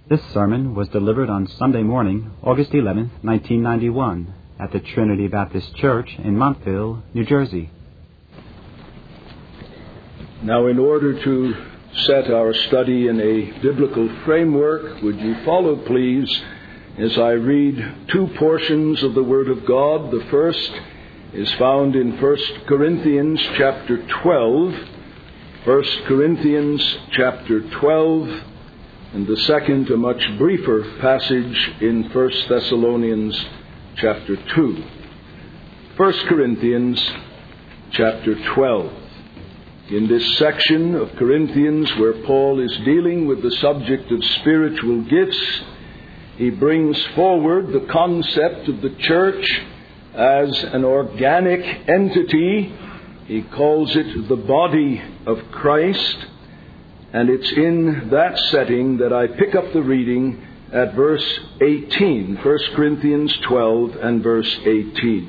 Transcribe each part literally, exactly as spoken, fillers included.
This sermon was delivered on Sunday morning, August eleventh, nineteen ninety-one, at the Trinity Baptist Church in Montville, New Jersey. Now, in order to set our study in a biblical framework, would you follow, please, as I read two portions of the Word of God. The first is found in First Corinthians chapter twelve. First Corinthians chapter twelve, and the second, a much briefer passage in First Thessalonians chapter two. First Corinthians chapter twelve. In this section of Corinthians where Paul is dealing with the subject of spiritual gifts, he brings forward the concept of the church as an organic entity. He calls it the body of Christ. And it's in that setting that I pick up the reading at verse eighteen, First Corinthians twelve and verse eighteen.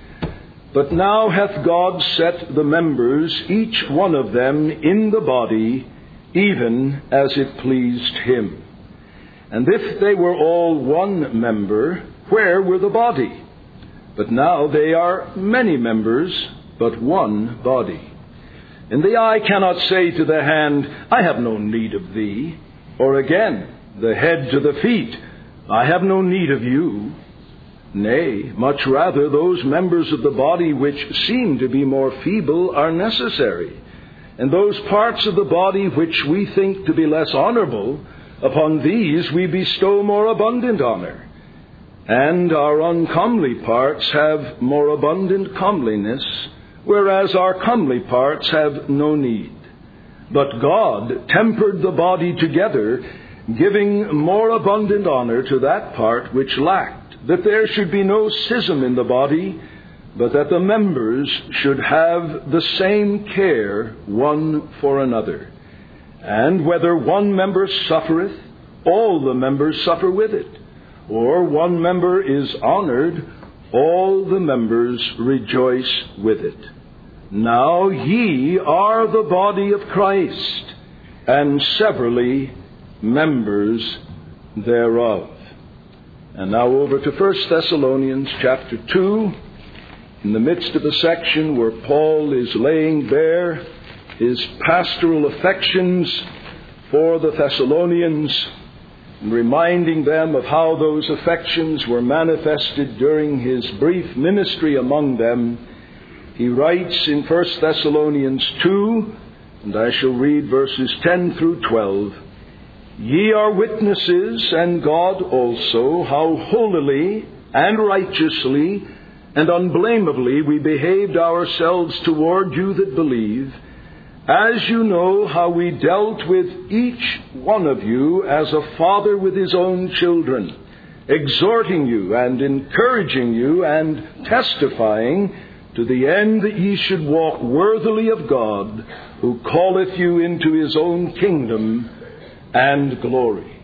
But now hath God set the members, each one of them, in the body, even as it pleased him. And if they were all one member, where were the body? But now they are many members, but one body. And the eye cannot say to the hand, I have no need of thee. Or again, the head to the feet, I have no need of you. Nay, much rather those members of the body which seem to be more feeble are necessary. And those parts of the body which we think to be less honorable, upon these we bestow more abundant honor. And our uncomely parts have more abundant comeliness, whereas our comely parts have no need. But God tempered the body together, giving more abundant honor to that part which lacked, that there should be no schism in the body, but that the members should have the same care one for another. And whether one member suffereth, all the members suffer with it. Or one member is honored, all the members rejoice with it. Now ye are the body of Christ, and severally members thereof. And now over to First Thessalonians chapter two, in the midst of a section where Paul is laying bare his pastoral affections for the Thessalonians, and reminding them of how those affections were manifested during his brief ministry among them. He writes in First Thessalonians two, and I shall read verses ten through twelve, Ye are witnesses, and God also, how holily and righteously and unblameably we behaved ourselves toward you that believe, as you know how we dealt with each one of you as a father with his own children, exhorting you and encouraging you and testifying to the end that ye should walk worthily of God, who calleth you into his own kingdom and glory.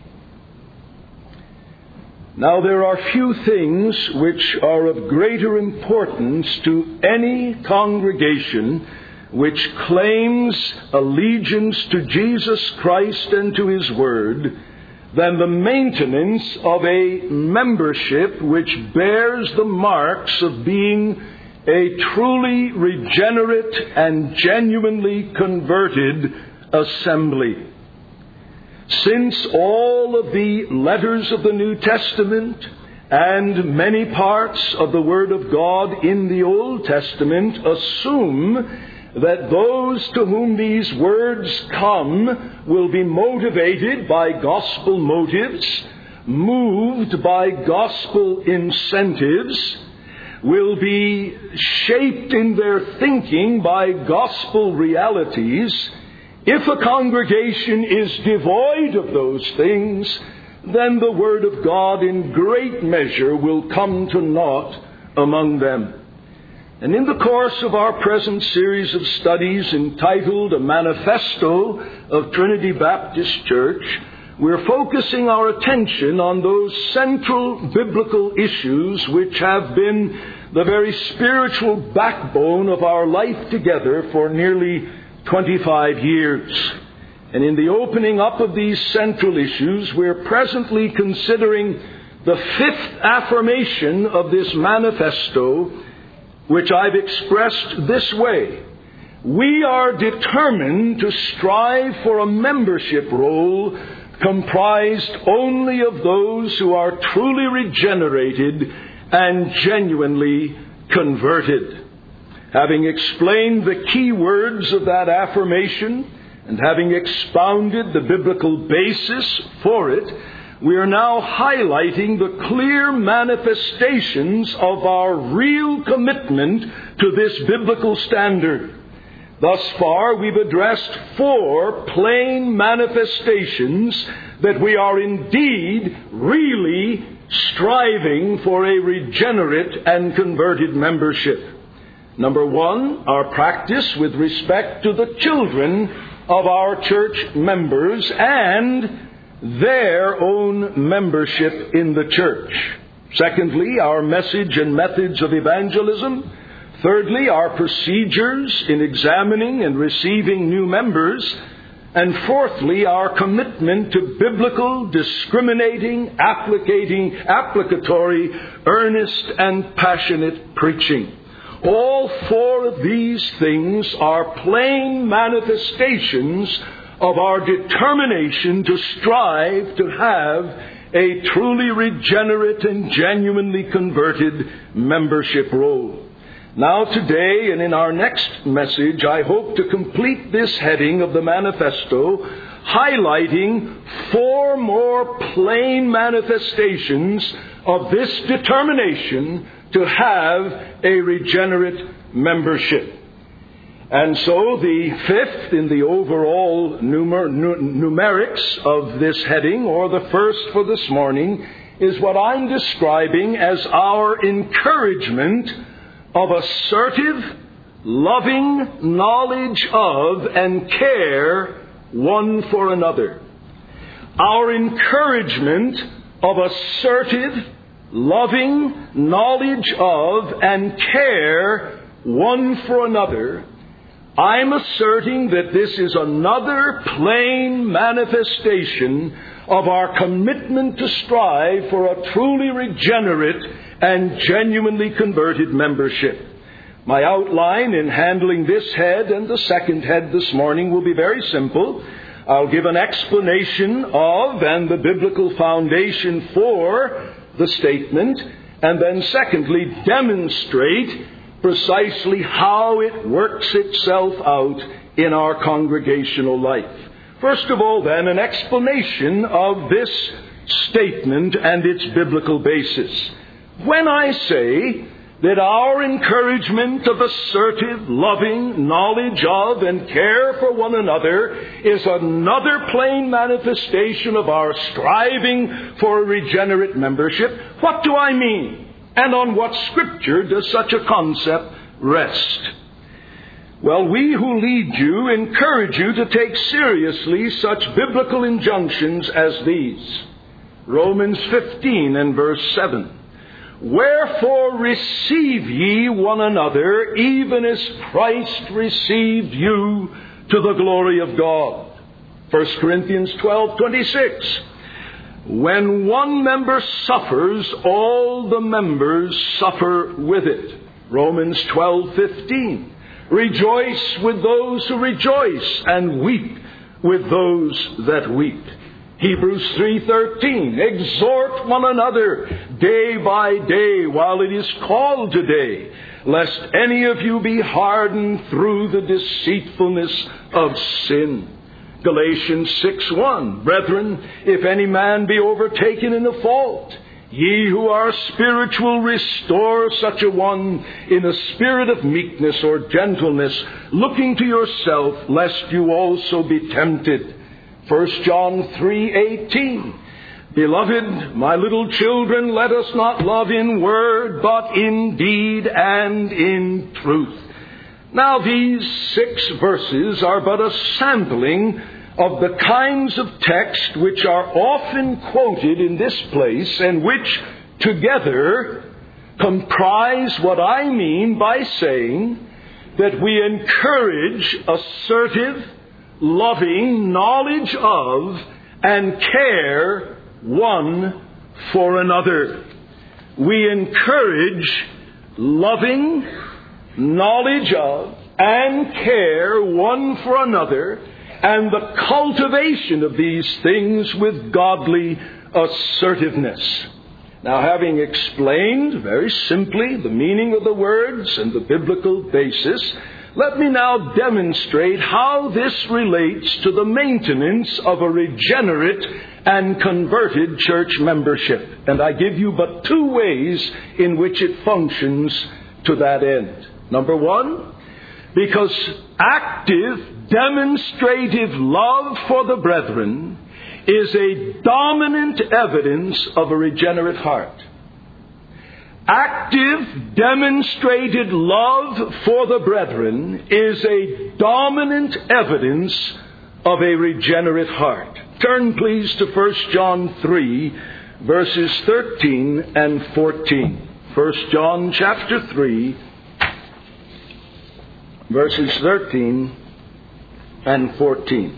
Now there are few things which are of greater importance to any congregation which claims allegiance to Jesus Christ and to his word than the maintenance of a membership which bears the marks of being a truly regenerate and genuinely converted assembly. Since all of the letters of the New Testament and many parts of the Word of God in the Old Testament assume that those to whom these words come will be motivated by gospel motives, moved by gospel incentives, will be shaped in their thinking by gospel realities, if a congregation is devoid of those things, then the Word of God in great measure will come to naught among them. And in the course of our present series of studies entitled A Manifesto of Trinity Baptist Church, we're focusing our attention on those central biblical issues which have been the very spiritual backbone of our life together for nearly twenty-five years. And in the opening up of these central issues, we're presently considering the fifth affirmation of this manifesto, which I've expressed this way. We are determined to strive for a membership roll comprised only of those who are truly regenerated and genuinely converted. Having explained the key words of that affirmation, and having expounded the biblical basis for it, we are now highlighting the clear manifestations of our real commitment to this biblical standard. Thus far, we've addressed four plain manifestations that we are indeed really striving for a regenerate and converted membership. Number one, our practice with respect to the children of our church members and their own membership in the church. Secondly, our message and methods of evangelism. Thirdly, our procedures in examining and receiving new members. And fourthly, our commitment to biblical, discriminating, applicating, applicatory, earnest, and passionate preaching. All four of these things are plain manifestations of our determination to strive to have a truly regenerate and genuinely converted membership roll. Now today and in our next message, I hope to complete this heading of the manifesto, highlighting four more plain manifestations of this determination to have a regenerate membership. And so the fifth in the overall numer- numerics of this heading, or the first for this morning, is what I'm describing as our encouragement of assertive, loving knowledge of and care one for another. Our encouragement of assertive, loving knowledge of and care one for another. I'm asserting that this is another plain manifestation of our commitment to strive for a truly regenerate and genuinely converted membership. My outline in handling this head and the second head this morning will be very simple. I'll give an explanation of and the biblical foundation for the statement, and then secondly, demonstrate precisely how it works itself out in our congregational life. First of all, then, an explanation of this statement and its biblical basis. When I say that our encouragement of assertive, loving knowledge of and care for one another is another plain manifestation of our striving for a regenerate membership, what do I mean? And on what scripture does such a concept rest? Well, we who lead you encourage you to take seriously such biblical injunctions as these. Romans fifteen and verse seven. Wherefore receive ye one another, even as Christ received you to the glory of God. First Corinthians twelve twenty-six. When one member suffers, all the members suffer with it. Romans twelve fifteen. Rejoice with those who rejoice, and weep with those that weep. Hebrews three thirteen. Exhort one another day by day while it is called today, lest any of you be hardened through the deceitfulness of sin. Galatians six one. Brethren, if any man be overtaken in a fault, ye who are spiritual, restore such a one in a spirit of meekness or gentleness, looking to yourself, lest you also be tempted. First John three eighteen. Beloved, my little children, let us not love in word, but in deed and in truth. Now these six verses are but a sampling of the kinds of text which are often quoted in this place and which together comprise what I mean by saying that we encourage assertive, loving knowledge of and care one for another. We encourage loving knowledge of and care one for another, and the cultivation of these things with godly assertiveness. Now, having explained very simply the meaning of the words and the biblical basis, let me now demonstrate how this relates to the maintenance of a regenerate and converted church membership. And I give you but two ways in which it functions to that end. Number one, because active, demonstrative love for the brethren is a dominant evidence of a regenerate heart. Active, demonstrated love for the brethren is a dominant evidence of a regenerate heart. Turn, please, to First John three, verses thirteen and fourteen. First John chapter three, verses thirteen and fourteen.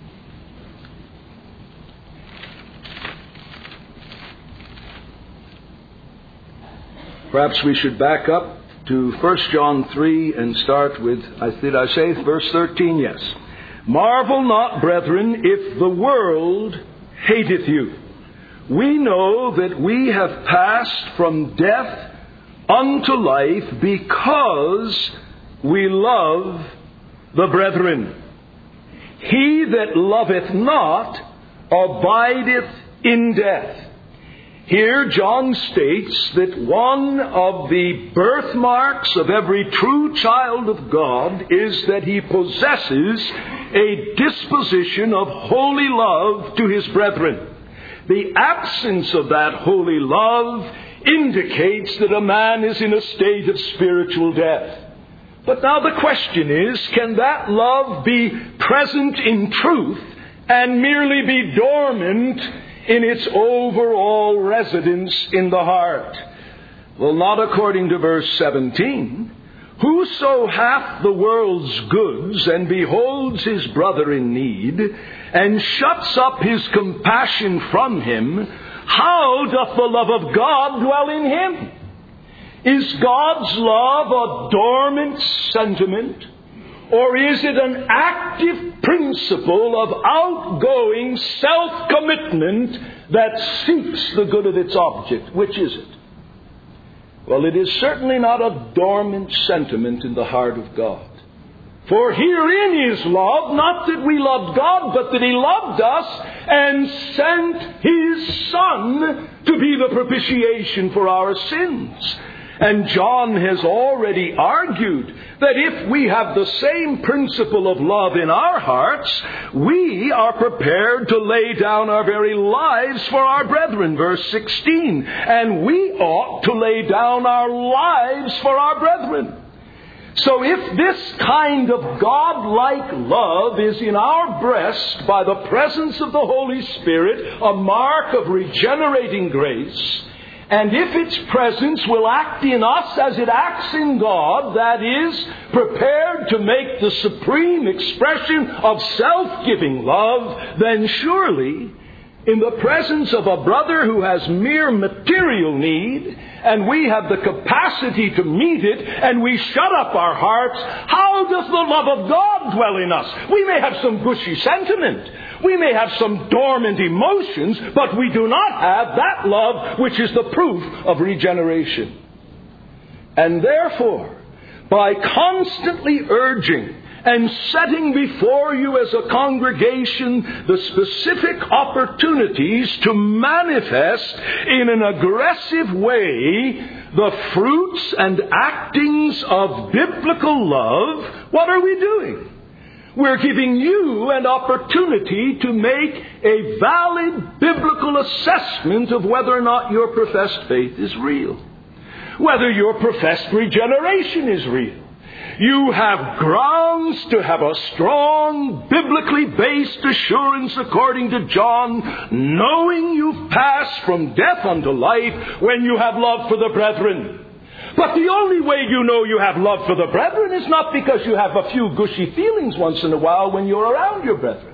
Perhaps we should back up to First John three and start with, did I say verse thirteen? Yes. Marvel not, brethren, if the world hateth you. We know that we have passed from death unto life because we love the brethren. He that loveth not abideth in death. Here John states that one of the birthmarks of every true child of God is that he possesses a disposition of holy love to his brethren. The absence of that holy love indicates that a man is in a state of spiritual death. But now the question is, can that love be present in truth and merely be dormant in its overall residence in the heart? Well, not according to verse seventeen. Whoso hath the world's goods and beholds his brother in need and shuts up his compassion from him, how doth the love of God dwell in him? Is God's love a dormant sentiment, or is it an active principle of outgoing self-commitment that seeks the good of its object? Which is it? Well, it is certainly not a dormant sentiment in the heart of God. For herein is love, not that we loved God, but that He loved us and sent His Son to be the propitiation for our sins. And John has already argued that if we have the same principle of love in our hearts, we are prepared to lay down our very lives for our brethren. Verse sixteen. And we ought to lay down our lives for our brethren. So if this kind of God-like love is in our breast by the presence of the Holy Spirit, a mark of regenerating grace, and if its presence will act in us as it acts in God, that is, prepared to make the supreme expression of self-giving love, then surely, in the presence of a brother who has mere material need, and we have the capacity to meet it, and we shut up our hearts, how does the love of God dwell in us? We may have some gushy sentiment. We may have some dormant emotions, but we do not have that love which is the proof of regeneration. And therefore, by constantly urging and setting before you as a congregation the specific opportunities to manifest in an aggressive way the fruits and actings of biblical love, what are we doing? We're giving you an opportunity to make a valid biblical assessment of whether or not your professed faith is real, whether your professed regeneration is real. You have grounds to have a strong, biblically based assurance, according to John, knowing you've passed from death unto life when you have love for the brethren. But the only way you know you have love for the brethren is not because you have a few gushy feelings once in a while when you're around your brethren.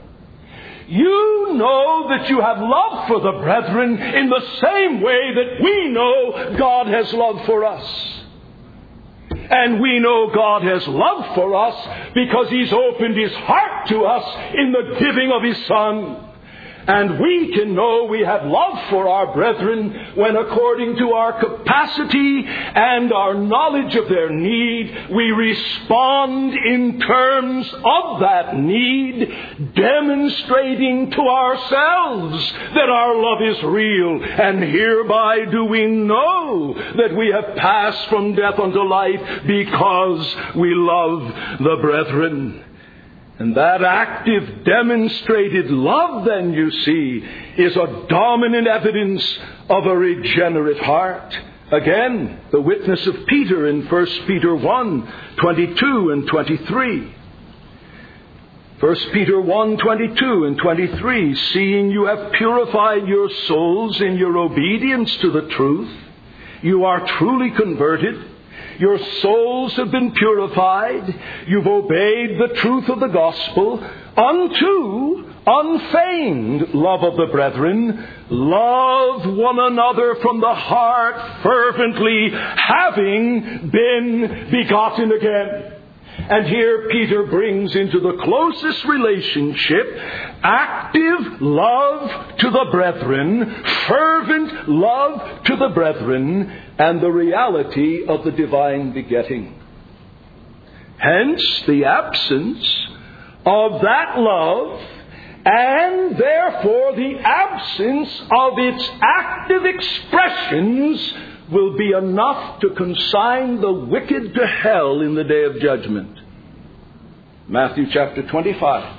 You know that you have love for the brethren in the same way that we know God has love for us. And we know God has love for us because He's opened His heart to us in the giving of His Son. And we can know we have love for our brethren when, according to our capacity and our knowledge of their need, we respond in terms of that need, demonstrating to ourselves that our love is real. And hereby do we know that we have passed from death unto life because we love the brethren. And that active, demonstrated love, then, you see, is a dominant evidence of a regenerate heart. Again, the witness of Peter in First Peter one, twenty-two and twenty-three. First Peter one, twenty-two and twenty-three, seeing you have purified your souls in your obedience to the truth, you are truly converted. Your souls have been purified. You've obeyed the truth of the gospel unto unfeigned love of the brethren. Love one another from the heart fervently, having been begotten again. And here Peter brings into the closest relationship active love to the brethren, fervent love to the brethren, and the reality of the divine begetting. Hence, the absence of that love, and therefore the absence of its active expressions, will be enough to consign the wicked to hell in the day of judgment. Matthew chapter twenty-five.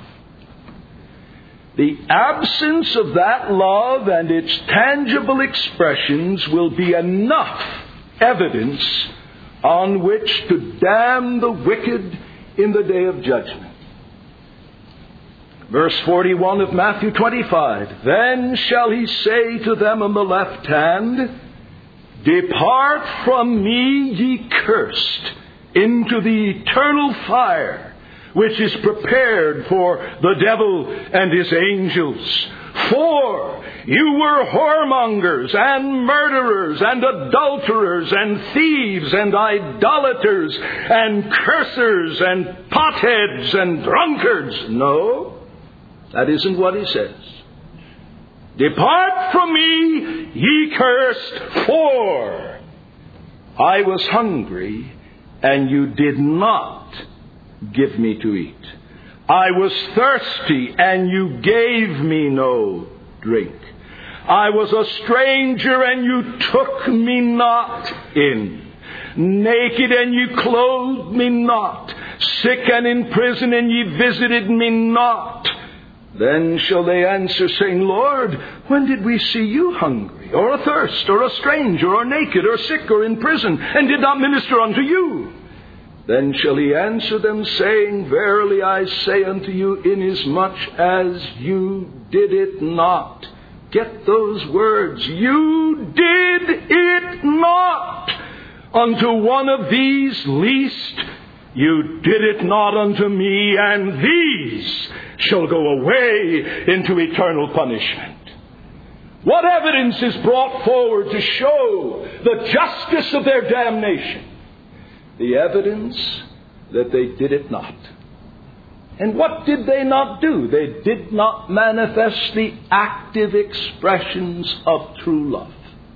The absence of that love and its tangible expressions will be enough evidence on which to damn the wicked in the day of judgment. Verse forty-one of Matthew twenty-five. Then shall he say to them on the left hand, Depart from me, ye cursed, into the eternal fire, which is prepared for the devil and his angels. For you were whoremongers and murderers and adulterers and thieves and idolaters and cursers and potheads and drunkards. No, that isn't what he says. Depart from me, ye cursed, for I was hungry, and you did not give me to eat. I was thirsty, and you gave me no drink. I was a stranger, and you took me not in. Naked, and you clothed me not. Sick and in prison, and ye visited me not. Then shall they answer, saying, Lord, when did we see you hungry, or athirst, or a stranger, or naked, or sick, or in prison, and did not minister unto you? Then shall he answer them, saying, Verily I say unto you, inasmuch as you did it not. Get those words. You did it not unto one of these least. You did it not unto me, and these shall go away into eternal punishment. What evidence is brought forward to show the justice of their damnation? The evidence that they did it not. And what did they not do? They did not manifest the active expressions of true love.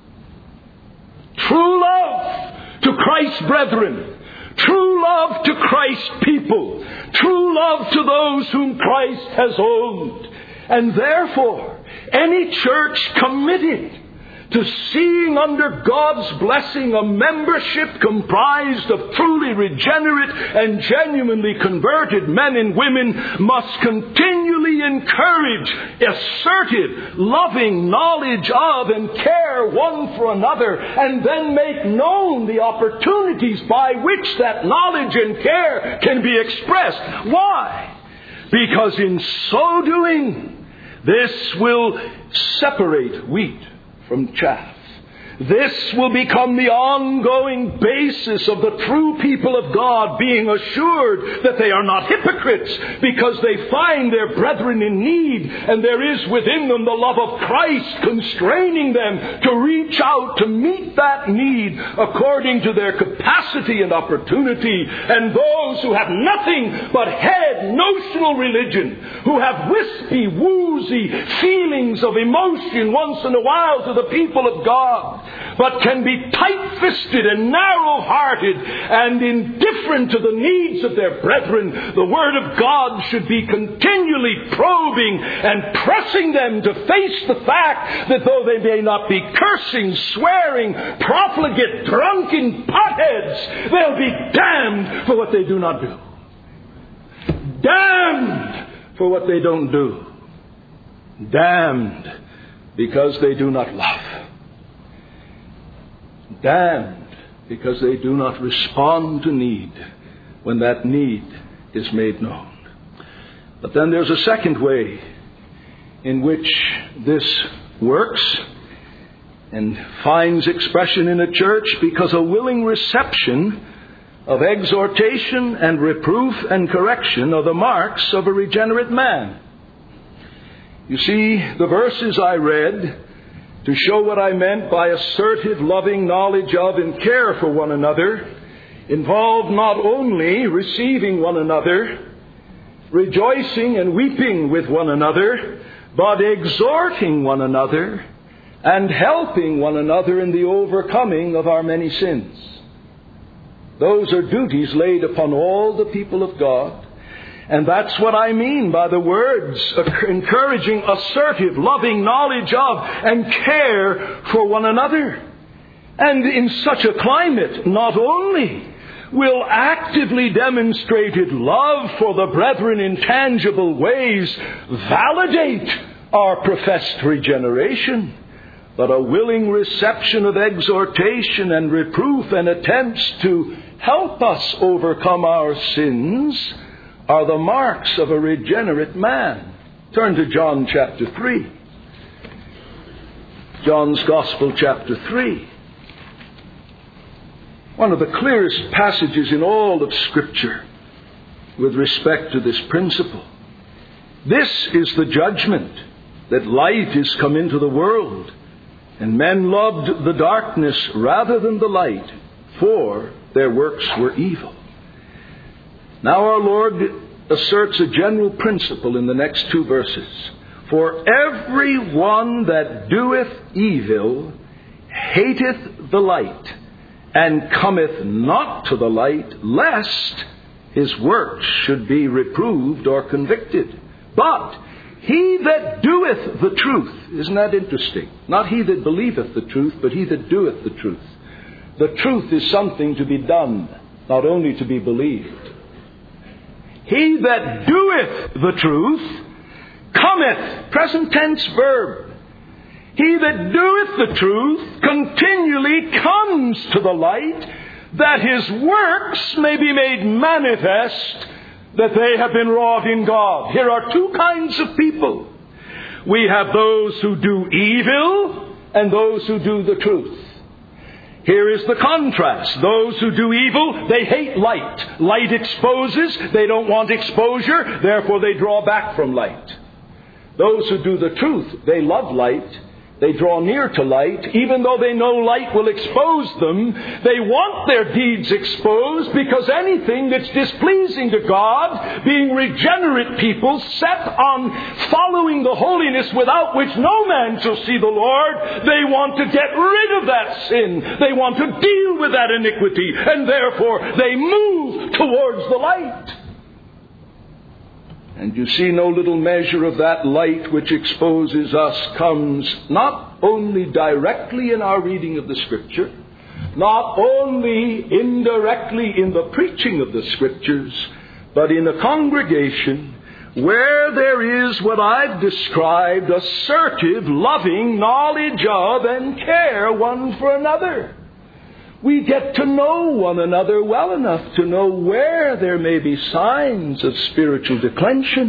True love to Christ's brethren. True love to Christ's people. True love to those whom Christ has owned. And therefore, any church committed to seeing under God's blessing a membership comprised of truly regenerate and genuinely converted men and women must continually encourage assertive, loving knowledge of and care one for another, and then make known the opportunities by which that knowledge and care can be expressed. Why? Because in so doing, this will separate wheat from chaff. This will become the ongoing basis of the true people of God being assured that they are not hypocrites because they find their brethren in need, and there is within them the love of Christ constraining them to reach out to meet that need according to their capacity and opportunity. And those who have nothing but head notional religion, who have wispy, woozy feelings of emotion once in a while to the people of God, but can be tight-fisted and narrow-hearted and indifferent to the needs of their brethren, the Word of God should be continually probing and pressing them to face the fact that though they may not be cursing, swearing, profligate, drunken potheads, they'll be damned for what they do not do. Damned for what they don't do. Damned because they do not love. Damned because they do not respond to need when that need is made known. But then there's a second way in which this works and finds expression in a church, because a willing reception of exhortation and reproof and correction are the marks of a regenerate man. You see, the verses I read to show what I meant by assertive, loving knowledge of and care for one another involve not only receiving one another, rejoicing and weeping with one another, but exhorting one another and helping one another in the overcoming of our many sins. Those are duties laid upon all the people of God. And that's what I mean by the words encouraging assertive, loving knowledge of and care for one another. And in such a climate, not only will actively demonstrated love for the brethren in tangible ways validate our professed regeneration, but a willing reception of exhortation and reproof and attempts to help us overcome our sins are the marks of a regenerate man. Turn to John chapter three. John's Gospel chapter three. One of the clearest passages in all of Scripture with respect to this principle. This is the judgment, that light is come into the world, and men loved the darkness rather than the light, for their works were evil. Now our Lord asserts a general principle in the next two verses. For every one that doeth evil hateth the light, and cometh not to the light, lest his works should be reproved or convicted. But he that doeth the truth, isn't that interesting? Not he that believeth the truth, but he that doeth the truth. The truth is something to be done, not only to be believed. He that doeth the truth cometh, present tense verb. He that doeth the truth continually comes to the light, that his works may be made manifest, that they have been wrought in God. Here are two kinds of people. We have those who do evil and those who do the truth. Here is the contrast. Those who do evil, they hate light. Light exposes. They don't want exposure. Therefore, they draw back from light. Those who do the truth, they love light. They draw near to light, even though they know light will expose them. They want their deeds exposed, because anything that's displeasing to God, being regenerate people set on following the holiness without which no man shall see the Lord, they want to get rid of that sin. They want to deal with that iniquity, and therefore they move towards the light. And you see, no little measure of that light which exposes us comes not only directly in our reading of the Scripture, not only indirectly in the preaching of the Scriptures, but in a congregation where there is what I've described, assertive, loving knowledge of and care one for another. We get to know one another well enough to know where there may be signs of spiritual declension,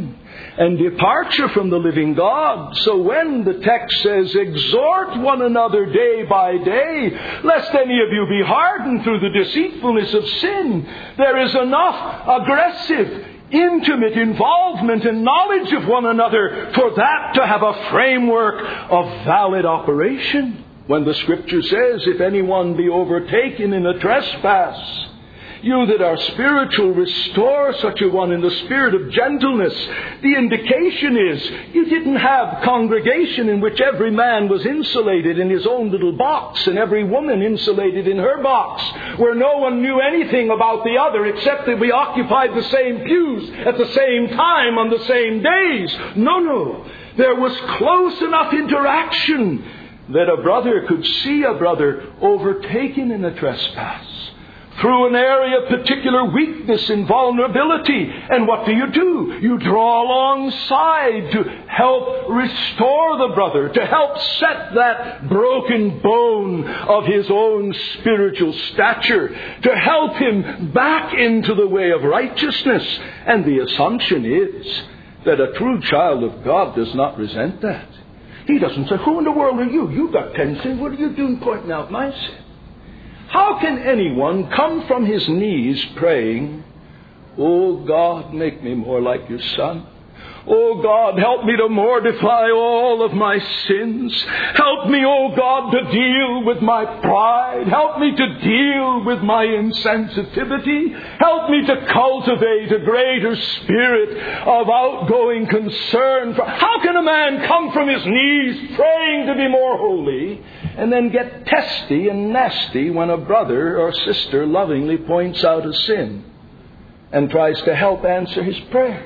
and departure from the living God. So when the text says, exhort one another day by day, lest any of you be hardened through the deceitfulness of sin, there is enough aggressive, intimate involvement and knowledge of one another for that to have a framework of valid operation. When the Scripture says, if anyone be overtaken in a trespass, you that are spiritual, restore such a one in the spirit of gentleness. The indication is you didn't have congregation in which every man was insulated in his own little box and every woman insulated in her box, where no one knew anything about the other except that we occupied the same pews at the same time on the same days. No, no. There was close enough interaction that a brother could see a brother overtaken in a trespass through an area of particular weakness and vulnerability. And what do you do? You draw alongside to help restore the brother, to help set that broken bone of his own spiritual stature, to help him back into the way of righteousness. And the assumption is that a true child of God does not resent that. He doesn't say, who in the world are you? You've got ten sins. What are you doing pointing out my sin? How can anyone come from his knees praying, oh God, make me more like your Son? Oh God, help me to mortify all of my sins. Help me, oh God, to deal with my pride. Help me to deal with my insensitivity. Help me to cultivate a greater spirit of outgoing concern. For how can a man come from his knees praying to be more holy and then get testy and nasty when a brother or sister lovingly points out a sin and tries to help answer his prayer?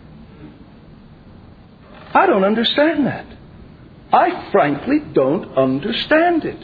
I don't understand that. I frankly don't understand it.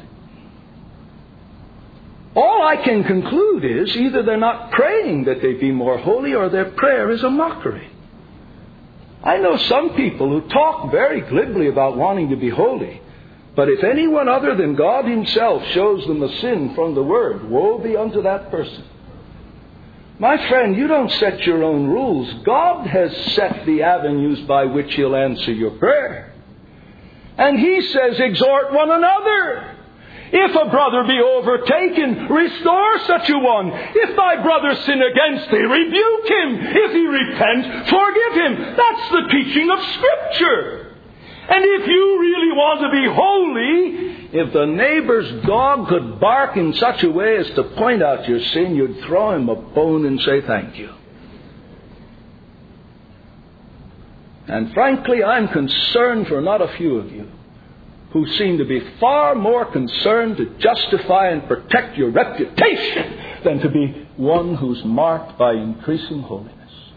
All I can conclude is either they're not praying that they be more holy or their prayer is a mockery. I know some people who talk very glibly about wanting to be holy, but if anyone other than God Himself shows them a sin from the Word, woe be unto that person. My friend, you don't set your own rules. God has set the avenues by which He'll answer your prayer. And He says, exhort one another. If a brother be overtaken, restore such a one. If thy brother sin against thee, rebuke him. If he repent, forgive him. That's the teaching of Scripture. And if you really want to be holy, if the neighbor's dog could bark in such a way as to point out your sin, you'd throw him a bone and say thank you. And frankly, I'm concerned for not a few of you who seem to be far more concerned to justify and protect your reputation than to be one who's marked by increasing holiness.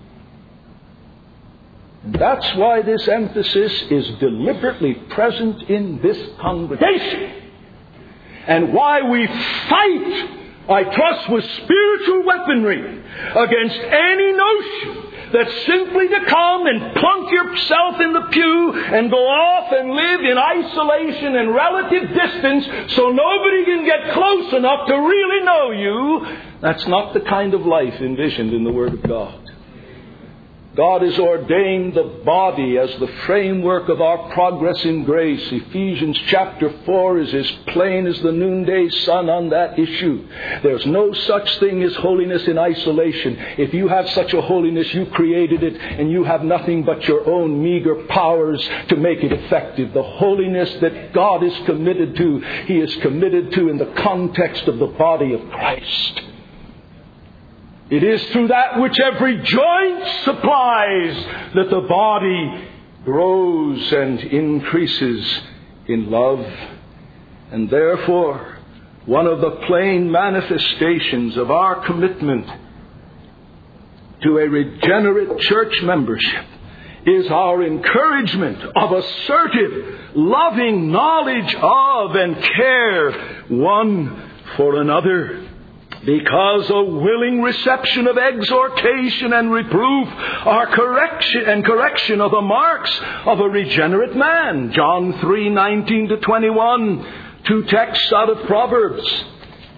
And that's why this emphasis is deliberately present in this congregation. And why we fight, I trust, with spiritual weaponry against any notion that simply to come and plunk yourself in the pew and go off and live in isolation and relative distance so nobody can get close enough to really know you, that's not the kind of life envisioned in the Word of God. God has ordained the body as the framework of our progress in grace. Ephesians chapter four is as plain as the noonday sun on that issue. There's no such thing as holiness in isolation. If you have such a holiness, you created it, and you have nothing but your own meager powers to make it effective. The holiness that God is committed to, He is committed to in the context of the body of Christ. It is through that which every joint supplies that the body grows and increases in love. And therefore, one of the plain manifestations of our commitment to a regenerate church membership is our encouragement of assertive, loving knowledge of and care one for another. Because a willing reception of exhortation and reproof are correction and correction of the marks of a regenerate man. John three nineteen to twenty-one, two texts out of Proverbs.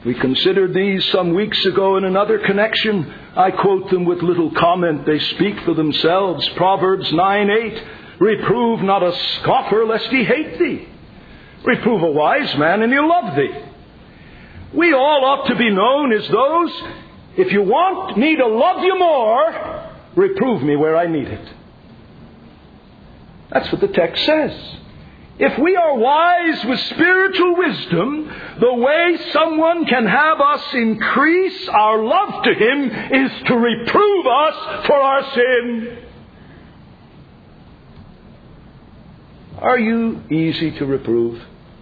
We considered these some weeks ago in another connection. I quote them with little comment. They speak for themselves. Proverbs nine eight. Reprove not a scoffer, lest he hate thee. Reprove a wise man, and he'll love thee. We all ought to be known as those, if you want me to love you more, reprove me where I need it. That's what the text says. If we are wise with spiritual wisdom, the way someone can have us increase our love to Him is to reprove us for our sin. Are you easy to reprove?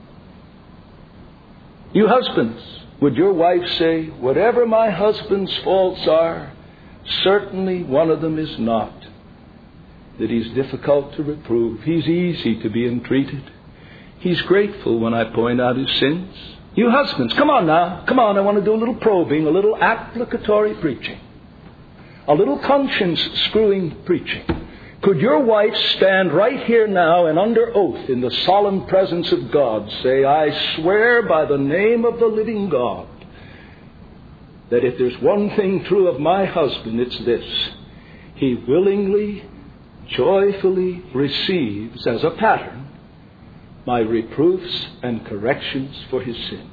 You husbands, would your wife say, whatever my husband's faults are, certainly one of them is not that he's difficult to reprove. He's easy to be entreated. He's grateful when I point out his sins. You husbands, come on now. Come on, I want to do a little probing, a little applicatory preaching. A little conscience-screwing preaching. Could your wife stand right here now and under oath in the solemn presence of God say, I swear by the name of the living God that if there's one thing true of my husband, it's this. He willingly, joyfully receives as a pattern my reproofs and corrections for his sins.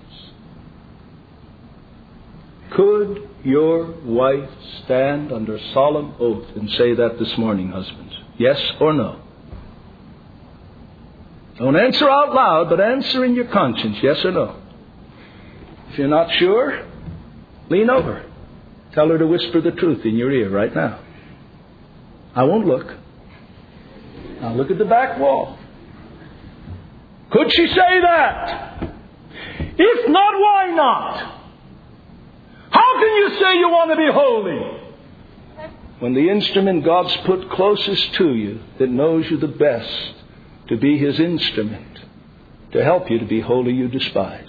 Could your wife stand under solemn oath and say that this morning, husbands? Yes or no? Don't answer out loud, but answer in your conscience, yes or no. If you're not sure, lean over. Tell her to whisper the truth in your ear right now. I won't look. Now look at the back wall. Could she say that? If not, why not? How can you say you want to be holy when the instrument God's put closest to you that knows you the best to be His instrument to help you to be holy you despise?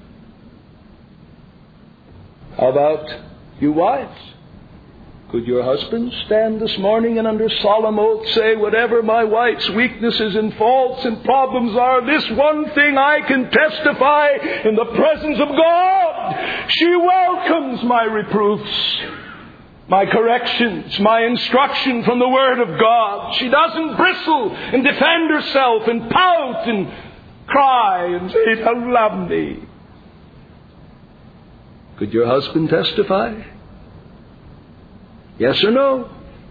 How about you wives? Could your husband stand this morning and under solemn oath say, whatever my wife's weaknesses and faults and problems are, this one thing I can testify in the presence of God. She welcomes my reproofs, my corrections, my instruction from the Word of God. She doesn't bristle and defend herself and pout and cry and say, don't love me. Could your husband testify? Yes or no?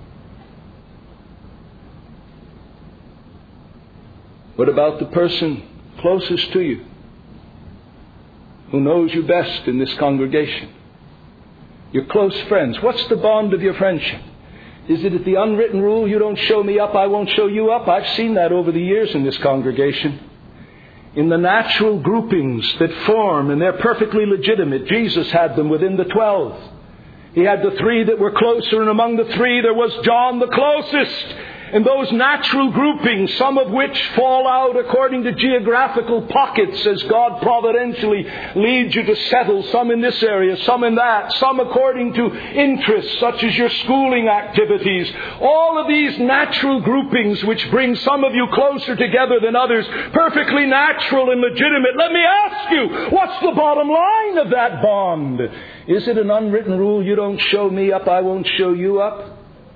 What about the person closest to you who knows you best in this congregation? Your close friends. What's the bond of your friendship? Is it the unwritten rule, you don't show me up, I won't show you up? I've seen that over the years in this congregation. In the natural groupings that form, and they're perfectly legitimate. Jesus had them within the twelve. He had the three that were closer, and among the three there was John the closest. And those natural groupings, some of which fall out according to geographical pockets as God providentially leads you to settle, some in this area, some in that, some according to interests such as your schooling activities. All of these natural groupings which bring some of you closer together than others, perfectly natural and legitimate. Let me ask you, what's the bottom line of that bond? Is it an unwritten rule, you don't show me up, I won't show you up?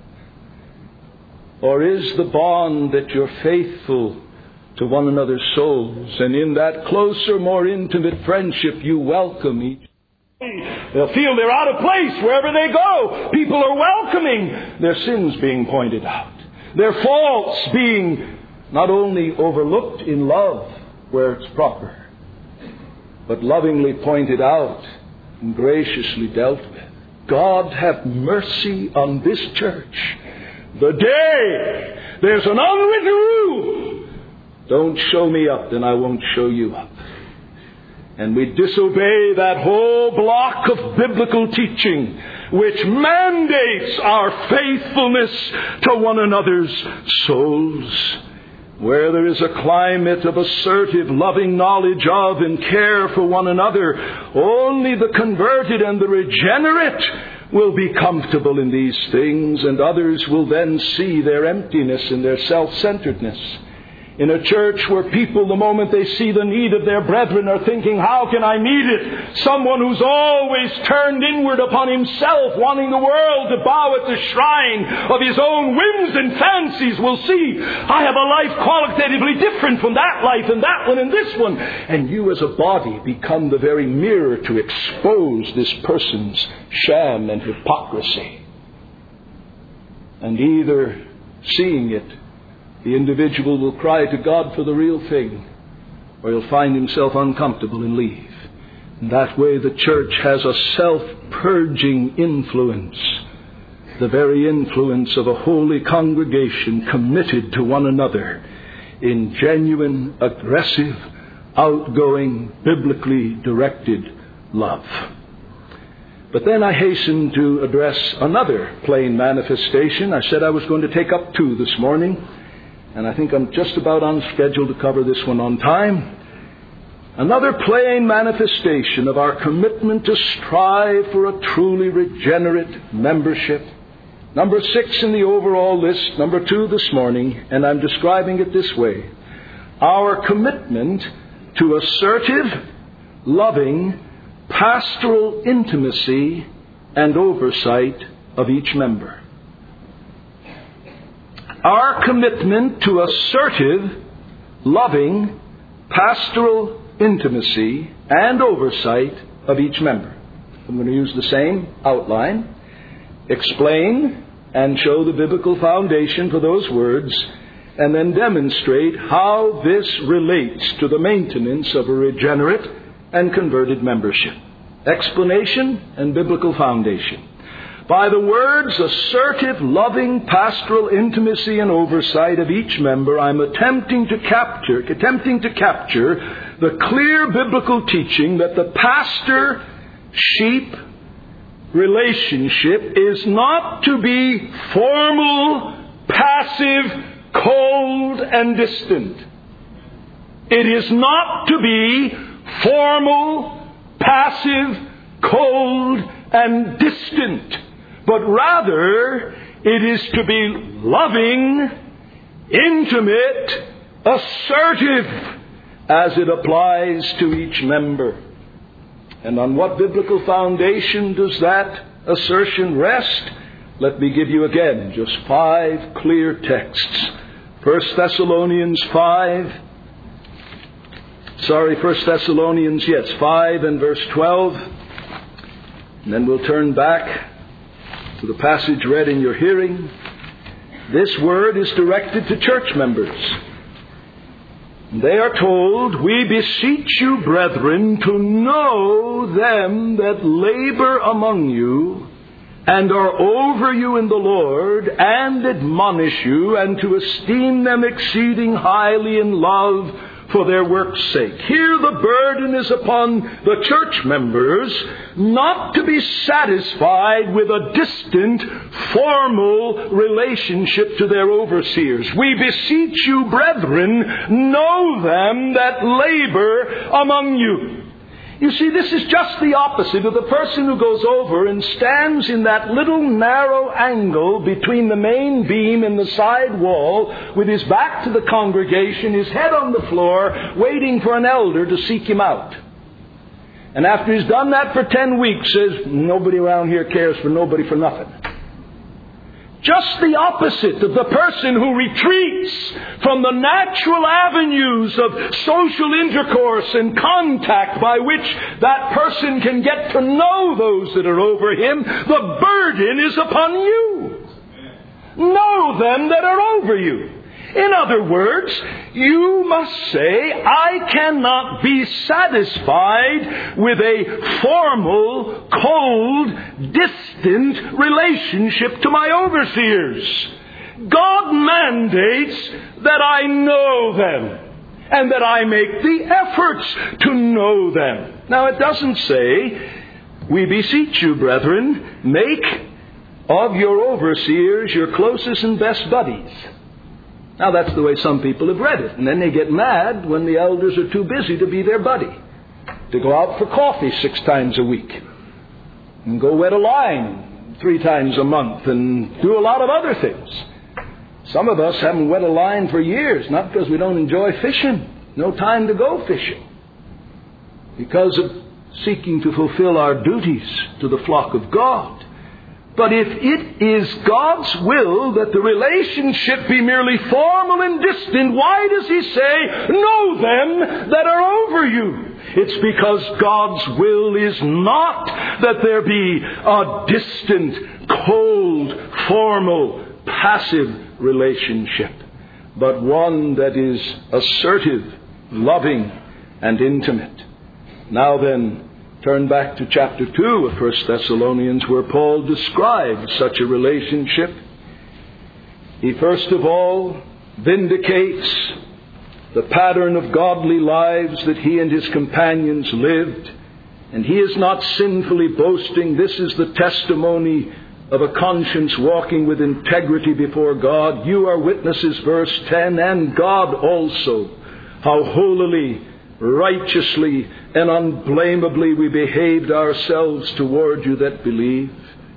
Or is the bond that you're faithful to one another's souls, and in that closer, more intimate friendship you welcome each? They'll feel they're out of place wherever they go. People are welcoming their sins being pointed out, their faults being not only overlooked in love where it's proper, but lovingly pointed out and graciously dealt with. God have mercy on this church. The day there's an unwritten rule, don't show me up, then I won't show you up. And we disobey that whole block of biblical teaching which mandates our faithfulness to one another's souls. Where there is a climate of assertive, loving knowledge of and care for one another, only the converted and the regenerate will be comfortable in these things, and others will then see their emptiness and their self-centeredness In a church where people, the moment they see the need of their brethren, are thinking, how can I meet it? Someone who's always turned inward upon himself, wanting the world to bow at the shrine of his own whims and fancies, will see, I have a life qualitatively different from that life and that one and this one. And you as a body become the very mirror to expose this person's sham and hypocrisy. And either seeing it, the individual will cry to God for the real thing, or he'll find himself uncomfortable and leave. In that way, the church has a self-purging influence, the very influence of a holy congregation committed to one another in genuine, aggressive, outgoing, biblically directed love. But then I hasten to address another plain manifestation. I said I was going to take up two this morning, and I think I'm just about on schedule to cover this one on time. Another plain manifestation of our commitment to strive for a truly regenerate membership. Number six in the overall list, number two this morning, and I'm describing it this way. Our commitment to assertive, loving, pastoral intimacy and oversight of each member. Our commitment to assertive, loving, pastoral intimacy and oversight of each member. I'm going to use the same outline, explain and show the biblical foundation for those words, and then demonstrate how this relates to the maintenance of a regenerate and converted membership. Explanation and biblical foundation. By the words, assertive, loving, pastoral intimacy and oversight of each member, I'm attempting to capture, attempting to capture the clear biblical teaching that the pastor-sheep relationship is not to be formal, passive, cold, and distant. It is not to be formal, passive, cold, and distant. But rather, it is to be loving, intimate, assertive, as it applies to each member. And on what biblical foundation does that assertion rest? Let me give you again just five clear texts. First Thessalonians five. Sorry, First Thessalonians, yes, five and verse twelve. And then we'll turn back to the passage read in your hearing. This word is directed to church members. They are told, we beseech you, brethren, to know them that labor among you and are over you in the Lord, and admonish you, and to esteem them exceeding highly in love for their work's sake. Here the burden is upon the church members not to be satisfied with a distant, formal relationship to their overseers. We beseech you, brethren, know them that labor among you. You see, this is just the opposite of the person who goes over and stands in that little narrow angle between the main beam and the side wall with his back to the congregation, his head on the floor, waiting for an elder to seek him out. And after he's done that for ten weeks, says, nobody around here cares for nobody for nothing. Just the opposite of the person who retreats from the natural avenues of social intercourse and contact by which that person can get to know those that are over him. The burden is upon you. Know them that are over you. In other words, you must say, I cannot be satisfied with a formal, cold, distant relationship to my overseers. God mandates that I know them and that I make the efforts to know them. Now, it doesn't say, we beseech you, brethren, make of your overseers your closest and best buddies. Now, that's the way some people have read it. And then they get mad when the elders are too busy to be their buddy, to go out for coffee six times a week, and go wet a line three times a month, and do a lot of other things. Some of us haven't wet a line for years, not because we don't enjoy fishing. No time to go fishing. Because of seeking to fulfill our duties to the flock of God. But if it is God's will that the relationship be merely formal and distant, why does He say, know them that are over you? It's because God's will is not that there be a distant, cold, formal, passive relationship, but one that is assertive, loving, and intimate. Now then, turn back to chapter two of First Thessalonians, where Paul describes such a relationship. He first of all vindicates the pattern of godly lives that he and his companions lived. And he is not sinfully boasting. This is the testimony of a conscience walking with integrity before God. You are witnesses, verse ten, and God also, how holily, righteously, and unblameably we behaved ourselves toward you that believe.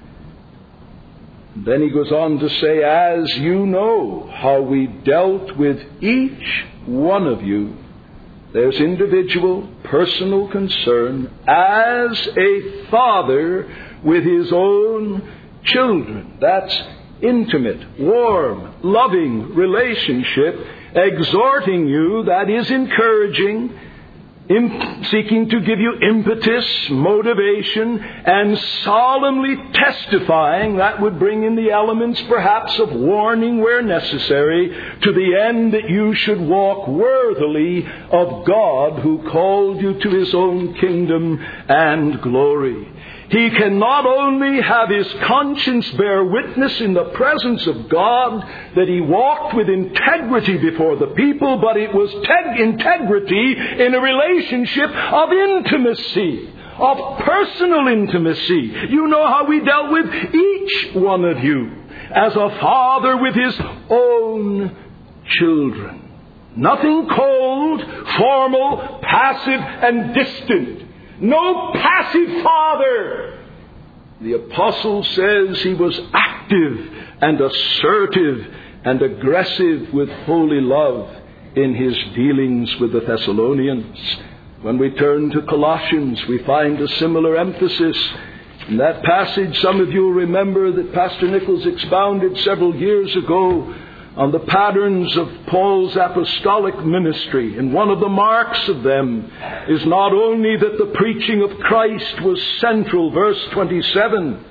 Then he goes on to say, as you know how we dealt with each one of you. There's individual, personal concern, as a father with his own children. That's intimate, warm, loving relationship, exhorting you, that is encouraging, Im- seeking to give you impetus, motivation, and solemnly testifying, that would bring in the elements perhaps of warning where necessary, to the end that you should walk worthily of God who called you to His own kingdom and glory. He can not only have his conscience bear witness in the presence of God that he walked with integrity before the people, but it was teg- integrity in a relationship of intimacy, of personal intimacy. You know how we dealt with each one of you as a father with his own children. Nothing cold, formal, passive, and distant. No passive father. The apostle says he was active and assertive and aggressive with holy love in his dealings with the Thessalonians. When we turn to Colossians, we find a similar emphasis. In that passage, some of you will remember that Pastor Nichols expounded several years ago on the patterns of Paul's apostolic ministry. And one of the marks of them is not only that the preaching of Christ was central, verse twenty-seven,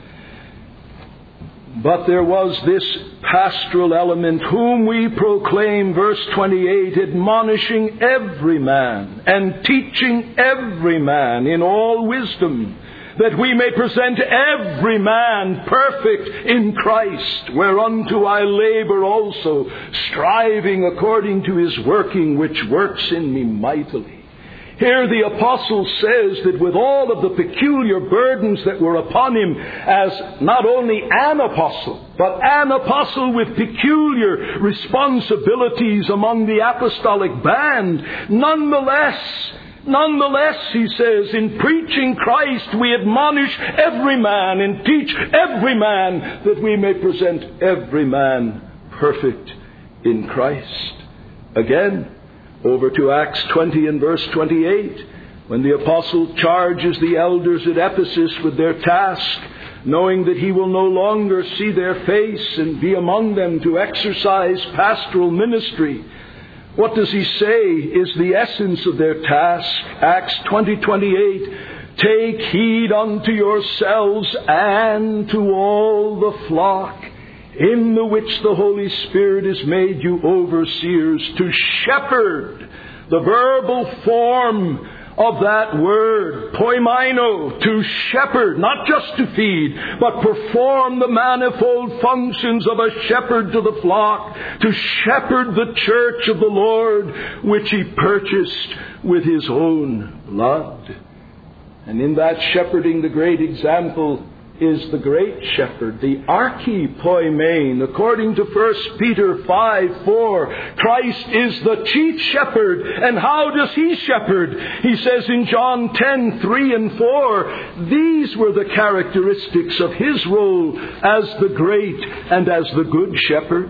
but there was this pastoral element, whom we proclaim, verse twenty-eight, admonishing every man and teaching every man in all wisdom, that we may present every man perfect in Christ, whereunto I labor also, striving according to his working, which works in me mightily. Here the apostle says that with all of the peculiar burdens that were upon him as not only an apostle, but an apostle with peculiar responsibilities among the apostolic band, nonetheless, Nonetheless, he says, in preaching Christ, we admonish every man and teach every man, that we may present every man perfect in Christ. Again, over to Acts twenty and verse twenty-eight, when the apostle charges the elders at Ephesus with their task, knowing that he will no longer see their face and be among them to exercise pastoral ministry. What does he say is the essence of their task? Acts twenty twenty-eight. Take heed unto yourselves and to all the flock, in the which the Holy Spirit has made you overseers, to shepherd, the verbal form of that word, poimaino, to shepherd, not just to feed, but perform the manifold functions of a shepherd to the flock, to shepherd the church of the Lord, which he purchased with his own blood. And in that shepherding, the great example is the great shepherd, the archipoimen, according to First Peter five four. Christ is the chief shepherd. And how does he shepherd? He says in John ten three and four, these were the characteristics of his role as the great and as the good shepherd.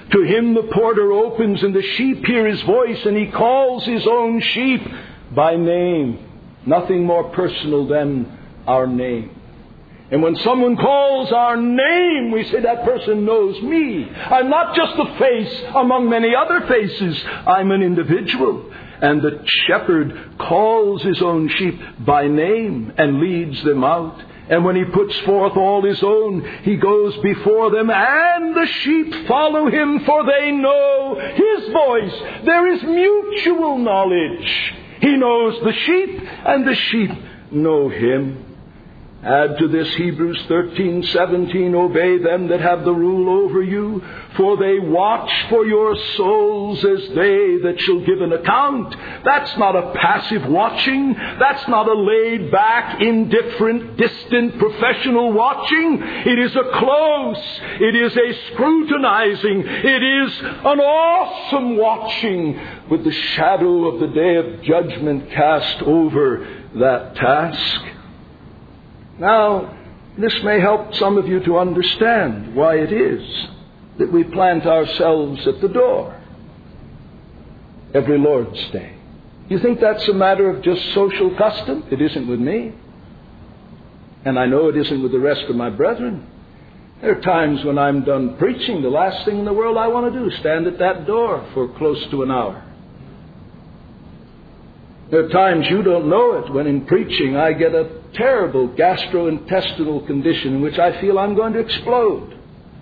To him the porter opens, and the sheep hear his voice, and he calls his own sheep by name. Nothing more personal than our name. And when someone calls our name, we say that person knows me. I'm not just a face among many other faces. I'm an individual. And the shepherd calls his own sheep by name and leads them out. And when he puts forth all his own, he goes before them, and the sheep follow him, for they know his voice. There is mutual knowledge. He knows the sheep, and the sheep know him. Add to this Hebrews thirteen seventeen, obey them that have the rule over you, for they watch for your souls as they that shall give an account. That's not a passive watching. That's not a laid back, indifferent, distant, professional watching. It is a close. It is a scrutinizing. It is an awesome watching, with the shadow of the day of judgment cast over that task. Now, this may help some of you to understand why it is that we plant ourselves at the door every Lord's Day. You think that's a matter of just social custom? It isn't with me. And I know it isn't with the rest of my brethren. There are times when I'm done preaching, the last thing in the world I want to do is stand at that door for close to an hour. There are times, you don't know it, when in preaching I get a terrible gastrointestinal condition in which I feel I'm going to explode.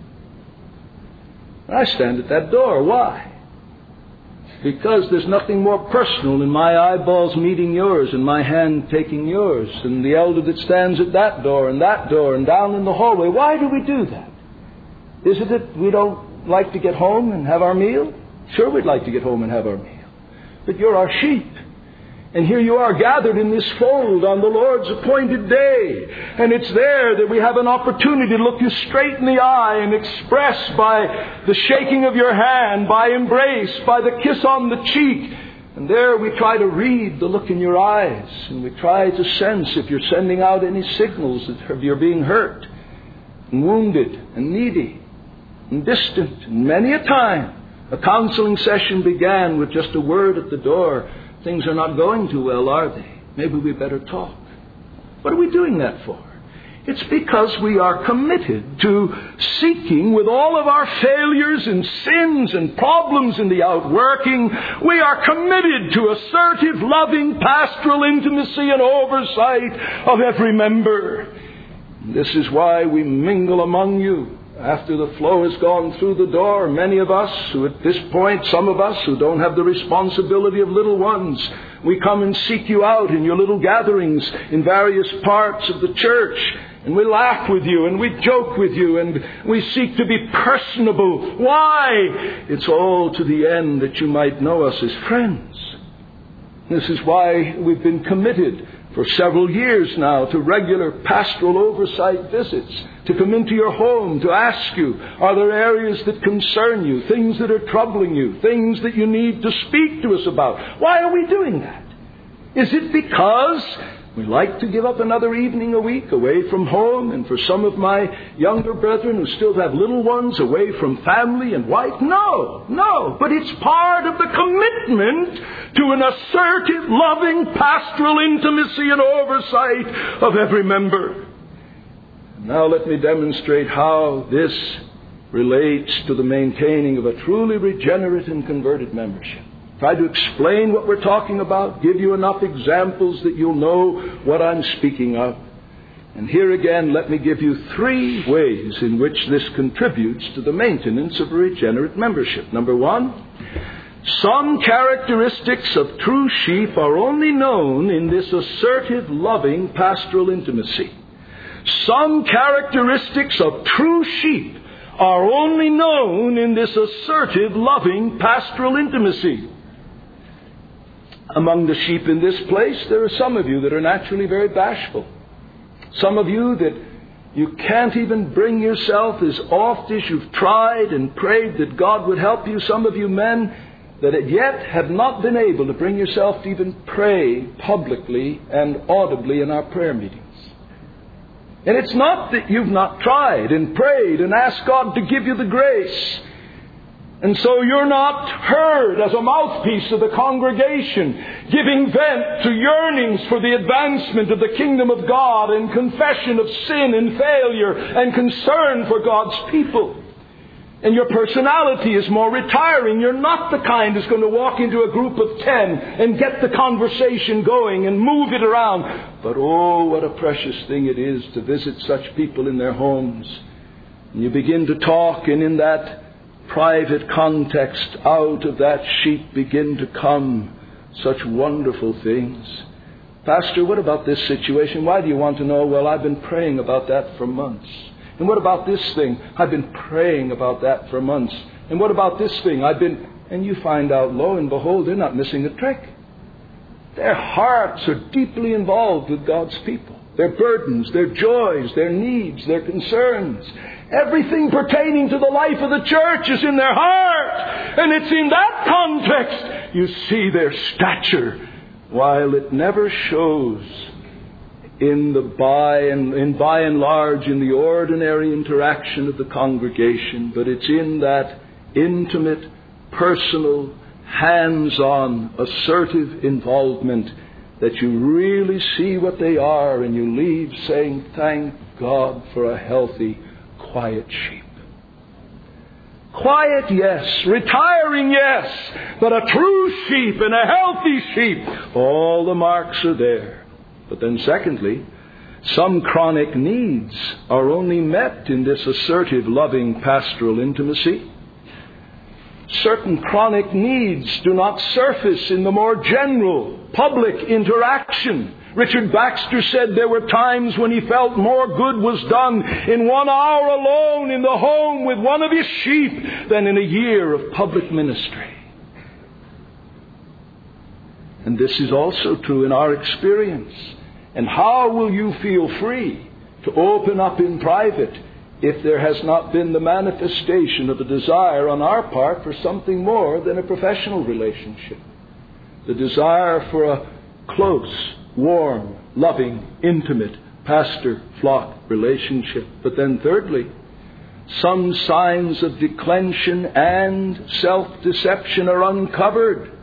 I stand at that door. Why? Because there's nothing more personal than my eyeballs meeting yours and my hand taking yours, and the elder that stands at that door and that door and down in the hallway. Why do we do that? Is it that we don't like to get home and have our meal? Sure, we'd like to get home and have our meal. But you're our sheep. And here you are gathered in this fold on the Lord's appointed day. And it's there that we have an opportunity to look you straight in the eye and express by the shaking of your hand, by embrace, by the kiss on the cheek. And there we try to read the look in your eyes. And we try to sense if you're sending out any signals that you're being hurt and wounded and needy and distant. And many a time a counseling session began with just a word at the door. Things are not going too well, are they? Maybe we better talk. What are we doing that for? It's because we are committed to seeking, with all of our failures and sins and problems in the outworking, we are committed to assertive, loving, pastoral intimacy and oversight of every member. This is why we mingle among you. After the flow has gone through the door, many of us who at this point, some of us who don't have the responsibility of little ones, we come and seek you out in your little gatherings in various parts of the church. And we laugh with you and we joke with you and we seek to be personable. Why? It's all to the end that you might know us as friends. This is why we've been committed for several years now to regular pastoral oversight visits, to come into your home, to ask you, are there areas that concern you, things that are troubling you, things that you need to speak to us about? Why are we doing that? Is it because we like to give up another evening a week away from home, and for some of my younger brethren who still have little ones away from family and wife? No, no, but it's part of the commitment to an assertive, loving, pastoral intimacy and oversight of every member. Now let me demonstrate how this relates to the maintaining of a truly regenerate and converted membership. Try to explain what we're talking about, give you enough examples that you'll know what I'm speaking of. And here again, let me give you three ways in which this contributes to the maintenance of a regenerate membership. Number one, some characteristics of true sheep are only known in this assertive, loving, pastoral intimacy. Some characteristics of true sheep are only known in this assertive, loving, pastoral intimacy. Among the sheep in this place, there are some of you that are naturally very bashful. Some of you that you can't even bring yourself, as oft as you've tried and prayed that God would help you. Some of you men that yet have not been able to bring yourself to even pray publicly and audibly in our prayer meetings. And it's not that you've not tried and prayed and asked God to give you the grace. And so you're not heard as a mouthpiece of the congregation, giving vent to yearnings for the advancement of the kingdom of God and confession of sin and failure and concern for God's people. And your personality is more retiring. You're not the kind who's going to walk into a group of ten and get the conversation going and move it around. But oh, what a precious thing it is to visit such people in their homes. And you begin to talk, and in that private context, out of that sheep begin to come such wonderful things. Pastor, what about this situation? Why do you want to know? Well, I've been praying about that for months. And what about this thing? I've been praying about that for months. And what about this thing? I've been... And you find out, lo and behold, they're not missing a trick. Their hearts are deeply involved with God's people. Their burdens, their joys, their needs, their concerns. Everything pertaining to the life of the church is in their heart. And it's in that context you see their stature, while it never shows in the by and in by and large in the ordinary interaction of the congregation, but it's in that intimate, personal, hands-on, assertive involvement that you really see what they are, and you leave saying, thank God for a healthy, quiet sheep. Quiet, yes. Retiring, yes. But a true sheep and a healthy sheep, all the marks are there. But then secondly, some chronic needs are only met in this assertive, loving, pastoral intimacy. Certain chronic needs do not surface in the more general, public interaction. Richard Baxter said there were times when he felt more good was done in one hour alone in the home with one of his sheep than in a year of public ministry. And this is also true in our experience. And how will you feel free to open up in private if there has not been the manifestation of a desire on our part for something more than a professional relationship? The desire for a close, warm, loving, intimate pastor-flock relationship. But then thirdly, some signs of declension and self-deception are uncovered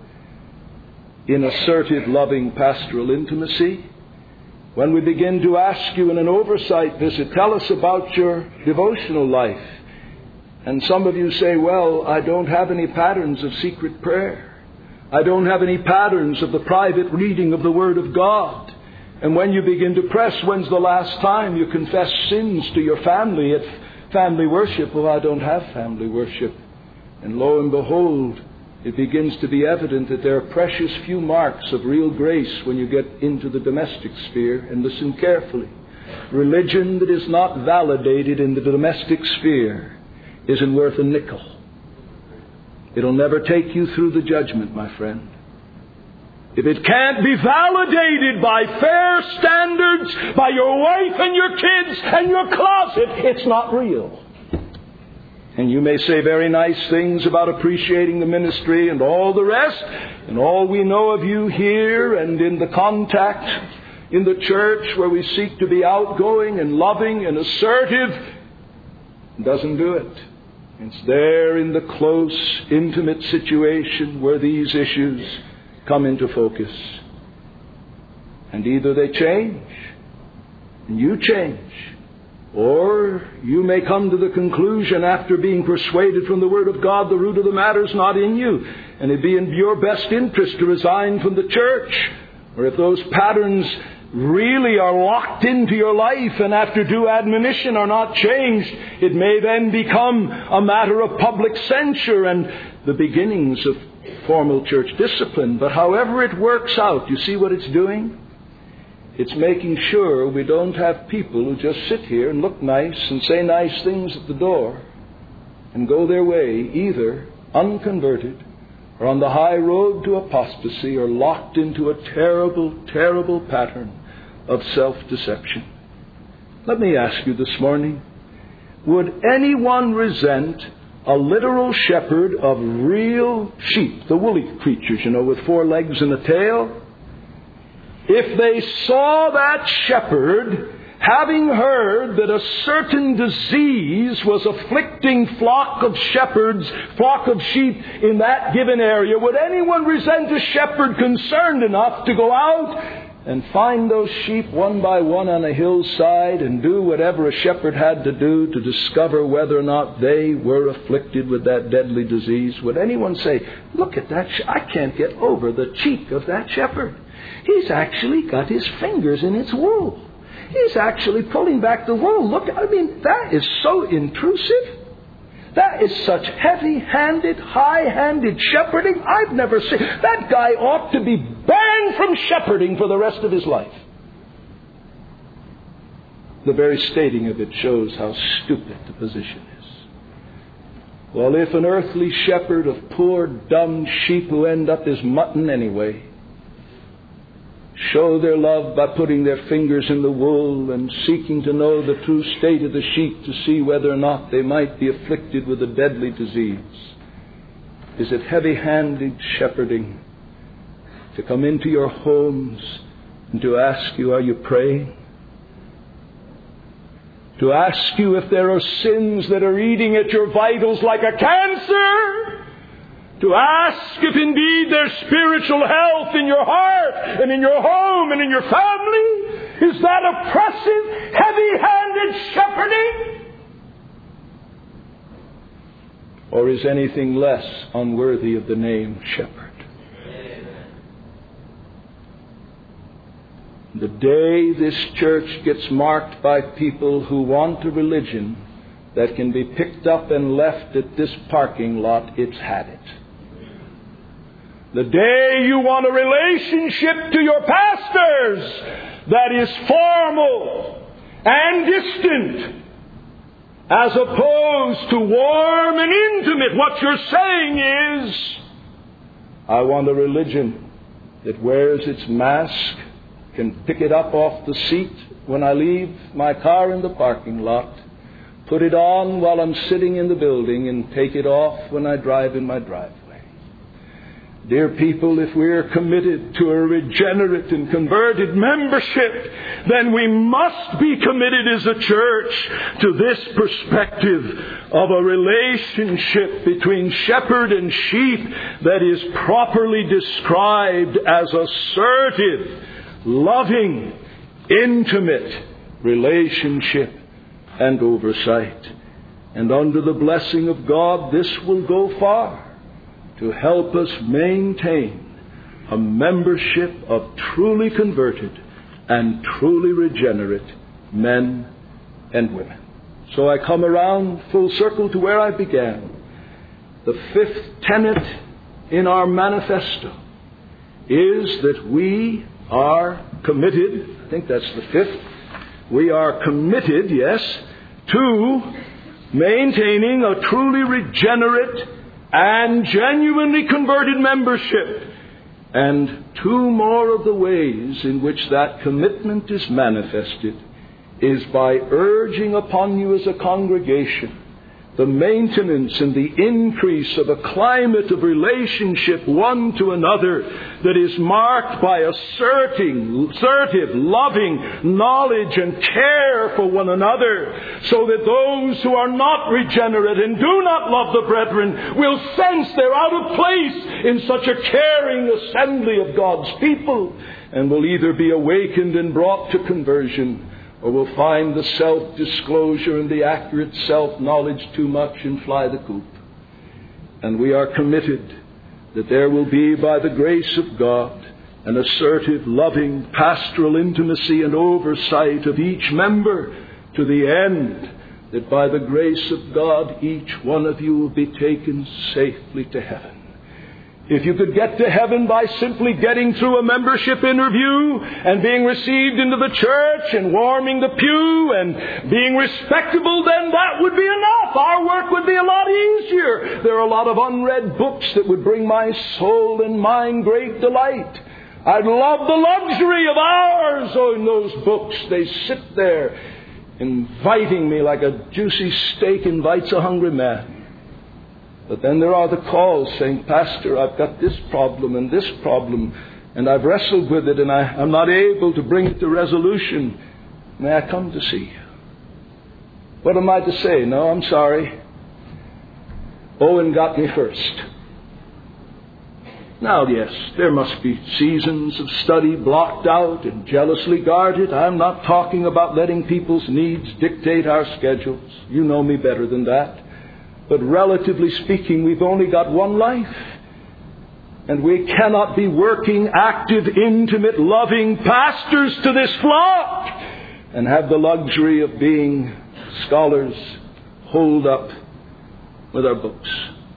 in assertive, loving pastoral intimacy. When we begin to ask you in an oversight visit, tell us about your devotional life. And some of you say, well, I don't have any patterns of secret prayer. I don't have any patterns of the private reading of the Word of God. And when you begin to press, when's the last time you confessed sins to your family at family worship? Well, I don't have family worship. And lo and behold, it begins to be evident that there are precious few marks of real grace when you get into the domestic sphere. And listen carefully. Religion that is not validated in the domestic sphere isn't worth a nickel. It'll never take you through the judgment, my friend. If it can't be validated by fair standards, by your wife and your kids and your closet, it's not real. And you may say very nice things about appreciating the ministry and all the rest, and all we know of you here and in the contact in the church where we seek to be outgoing and loving and assertive, doesn't do it. It's there in the close, intimate situation where these issues come into focus. And either they change, and you change, or you may come to the conclusion after being persuaded from the Word of God the root of the matter is not in you, and it'd be in your best interest to resign from the church. Or if those patterns really are locked into your life and after due admonition are not changed, it may then become a matter of public censure and the beginnings of formal church discipline. But however it works out, you see what it's doing? It's making sure we don't have people who just sit here and look nice and say nice things at the door and go their way, either unconverted or on the high road to apostasy or locked into a terrible, terrible pattern of self-deception. Let me ask you this morning, would anyone resent a literal shepherd of real sheep, the woolly creatures, you know, with four legs and a tail, if they saw that shepherd having heard that a certain disease was afflicting flock of shepherds, flock of sheep in that given area, would anyone resent a shepherd concerned enough to go out and find those sheep one by one on a hillside and do whatever a shepherd had to do to discover whether or not they were afflicted with that deadly disease? Would anyone say, look at that, sh- I can't get over the cheek of that shepherd. He's actually got his fingers in its wool. He's actually pulling back the wool. Look, I mean, that is so intrusive. That is such heavy-handed, high-handed shepherding. I've never seen. That guy ought to be banned from shepherding for the rest of his life. The very stating of it shows how stupid the position is. Well, if an earthly shepherd of poor, dumb sheep who end up as mutton anyway show their love by putting their fingers in the wool and seeking to know the true state of the sheep to see whether or not they might be afflicted with a deadly disease, is it heavy-handed shepherding to come into your homes and to ask you, are you praying? To ask you if there are sins that are eating at your vitals like a cancer? To ask if indeed there's spiritual health in your heart and in your home and in your family? Is that oppressive, heavy-handed shepherding? Or is anything less unworthy of the name shepherd? The day this church gets marked by people who want a religion that can be picked up and left at this parking lot, it's had it. The day you want a relationship to your pastors that is formal and distant, as opposed to warm and intimate, what you're saying is, I want a religion that wears its mask, can pick it up off the seat when I leave my car in the parking lot, put it on while I'm sitting in the building, and take it off when I drive in my driveway. Dear people, if we're committed to a regenerate and converted membership, then we must be committed as a church to this perspective of a relationship between shepherd and sheep that is properly described as assertive, loving, intimate relationship and oversight. And under the blessing of God, this will go far to help us maintain a membership of truly converted and truly regenerate men and women. So I come around full circle to where I began. The fifth tenet in our manifesto is that we are committed, I think that's the fifth, we are committed, yes, to maintaining a truly regenerate and genuinely converted membership. And two more of the ways in which that commitment is manifested is by urging upon you as a congregation the maintenance and the increase of a climate of relationship one to another that is marked by asserting, assertive, loving knowledge and care for one another, so that those who are not regenerate and do not love the brethren will sense they're out of place in such a caring assembly of God's people, and will either be awakened and brought to conversion, or will find the self-disclosure and the accurate self-knowledge too much and fly the coop. And we are committed that there will be, by the grace of God, an assertive, loving, pastoral intimacy and oversight of each member, to the end that by the grace of God, each one of you will be taken safely to heaven. If you could get to heaven by simply getting through a membership interview and being received into the church and warming the pew and being respectable, then that would be enough. Our work would be a lot easier. There are a lot of unread books that would bring my soul and mind great delight. I'd love the luxury of hours in those books. They sit there inviting me like a juicy steak invites a hungry man. But then there are the calls saying, Pastor, I've got this problem and this problem, and I've wrestled with it, and I, I'm not able to bring it to resolution. May I come to see you? What am I to say? No, I'm sorry. Owen got me first. Now, yes, there must be seasons of study blocked out and jealously guarded. I'm not talking about letting people's needs dictate our schedules. You know me better than that. But relatively speaking, we've only got one life. And we cannot be working, active, intimate, loving pastors to this flock and have the luxury of being scholars holed up with our books.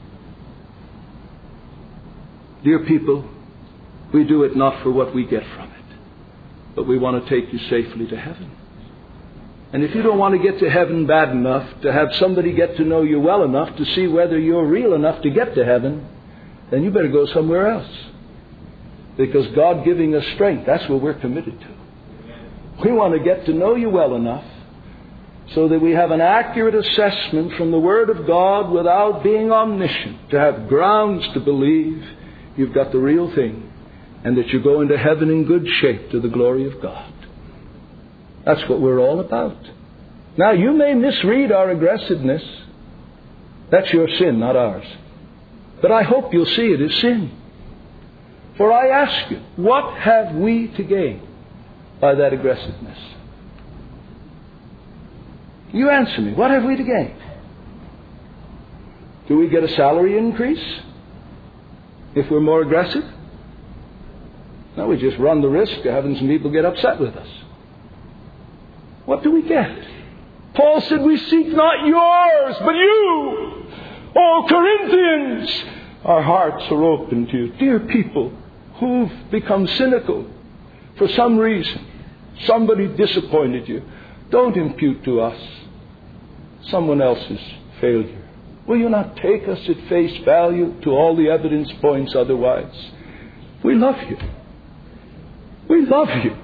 Dear people, we do it not for what we get from it, but we want to take you safely to heaven. And if you don't want to get to heaven bad enough to have somebody get to know you well enough to see whether you're real enough to get to heaven, then you better go somewhere else. Because God giving us strength, that's what we're committed to. We want to get to know you well enough so that we have an accurate assessment from the Word of God without being omniscient, to have grounds to believe you've got the real thing and that you're going to heaven in good shape to the glory of God. That's what we're all about. Now, you may misread our aggressiveness. That's your sin, not ours. But I hope you'll see it as sin. For I ask you, what have we to gain by that aggressiveness? You answer me. What have we to gain? Do we get a salary increase if we're more aggressive? No, we just run the risk of having some people get upset with us. What do we get? Paul said, we seek not yours, but you. Oh, Corinthians, our hearts are open to you. Dear people who've become cynical for some reason, somebody disappointed you, don't impute to us someone else's failure. Will you not take us at face value to all the evidence points otherwise? We love you. We love you.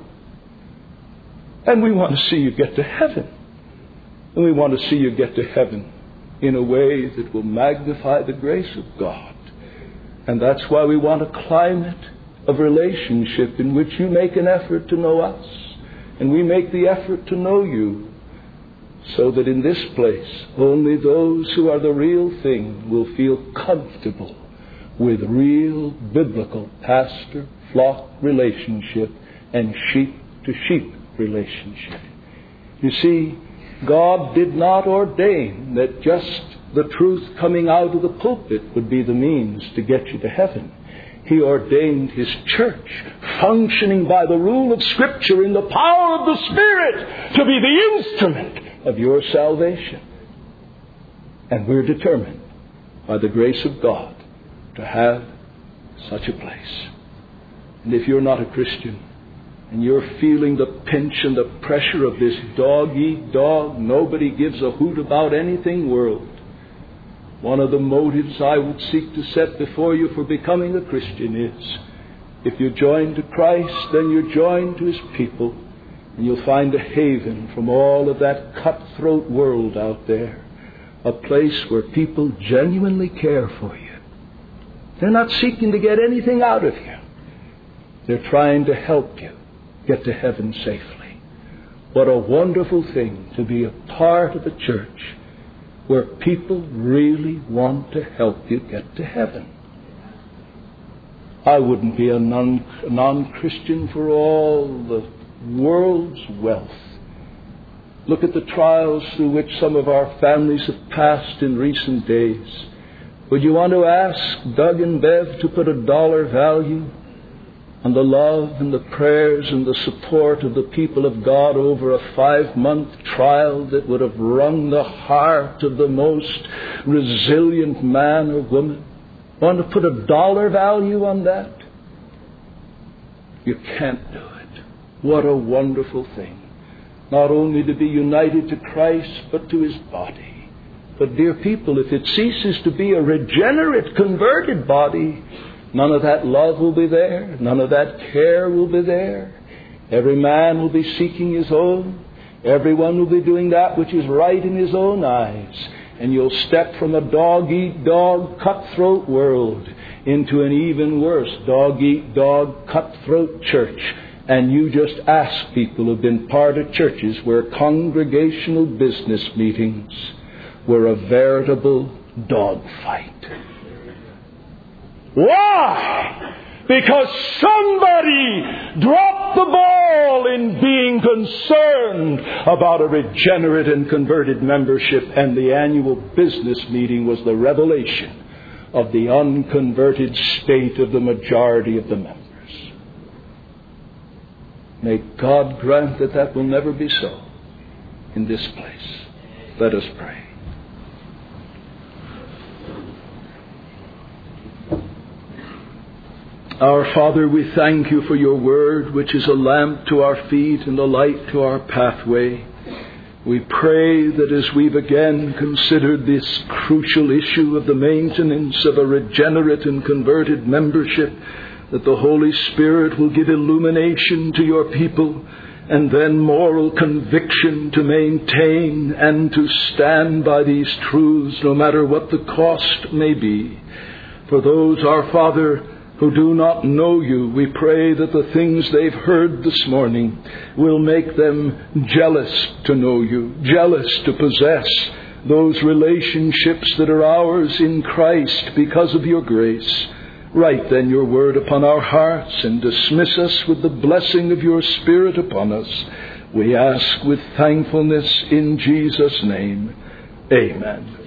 And we want to see you get to heaven. And we want to see you get to heaven in a way that will magnify the grace of God. And that's why we want a climate of relationship in which you make an effort to know us. And we make the effort to know you. So that in this place, only those who are the real thing will feel comfortable with real biblical pastor-flock relationship and sheep-to-sheep relationship. You see, God did not ordain that just the truth coming out of the pulpit would be the means to get you to heaven. He ordained His church, functioning by the rule of Scripture in the power of the Spirit, to be the instrument of your salvation. And we're determined by the grace of God to have such a place. And if you're not a Christian and you're feeling the pinch and the pressure of this dog-eat-dog, nobody gives a hoot about anything world, one of the motives I would seek to set before you for becoming a Christian is, if you're joined to Christ, then you're joined to His people. And you'll find a haven from all of that cutthroat world out there. A place where people genuinely care for you. They're not seeking to get anything out of you. They're trying to help you get to heaven safely. What a wonderful thing to be a part of a church where people really want to help you get to heaven. I wouldn't be a non, non-Christian for all the world's wealth. Look at the trials through which some of our families have passed in recent days. Would you want to ask Doug and Bev to put a dollar value on the love and the prayers and the support of the people of God over a five-month trial that would have wrung the heart of the most resilient man or woman? Want to put a dollar value on that? You can't do it. What a wonderful thing. Not only to be united to Christ, but to His body. But dear people, if it ceases to be a regenerate, converted body, none of that love will be there. None of that care will be there. Every man will be seeking his own. Everyone will be doing that which is right in his own eyes. And you'll step from a dog-eat-dog, cutthroat world into an even worse dog-eat-dog, cutthroat church. and you just ask people who've been part of churches where congregational business meetings were a veritable dogfight. Why? Because somebody dropped the ball in being concerned about a regenerate and converted membership, and the annual business meeting was the revelation of the unconverted state of the majority of the members. May God grant that that will never be so in this place. Let us pray. Our Father, we thank you for your word, which is a lamp to our feet and a light to our pathway. We pray that as we've again considered this crucial issue of the maintenance of a regenerate and converted membership, that the Holy Spirit will give illumination to your people and then moral conviction to maintain and to stand by these truths no matter what the cost may be. For those, our Father, who do not know you, we pray that the things they've heard this morning will make them jealous to know you, jealous to possess those relationships that are ours in Christ because of your grace. Write then your word upon our hearts and dismiss us with the blessing of your Spirit upon us. We ask with thankfulness in Jesus' name. Amen.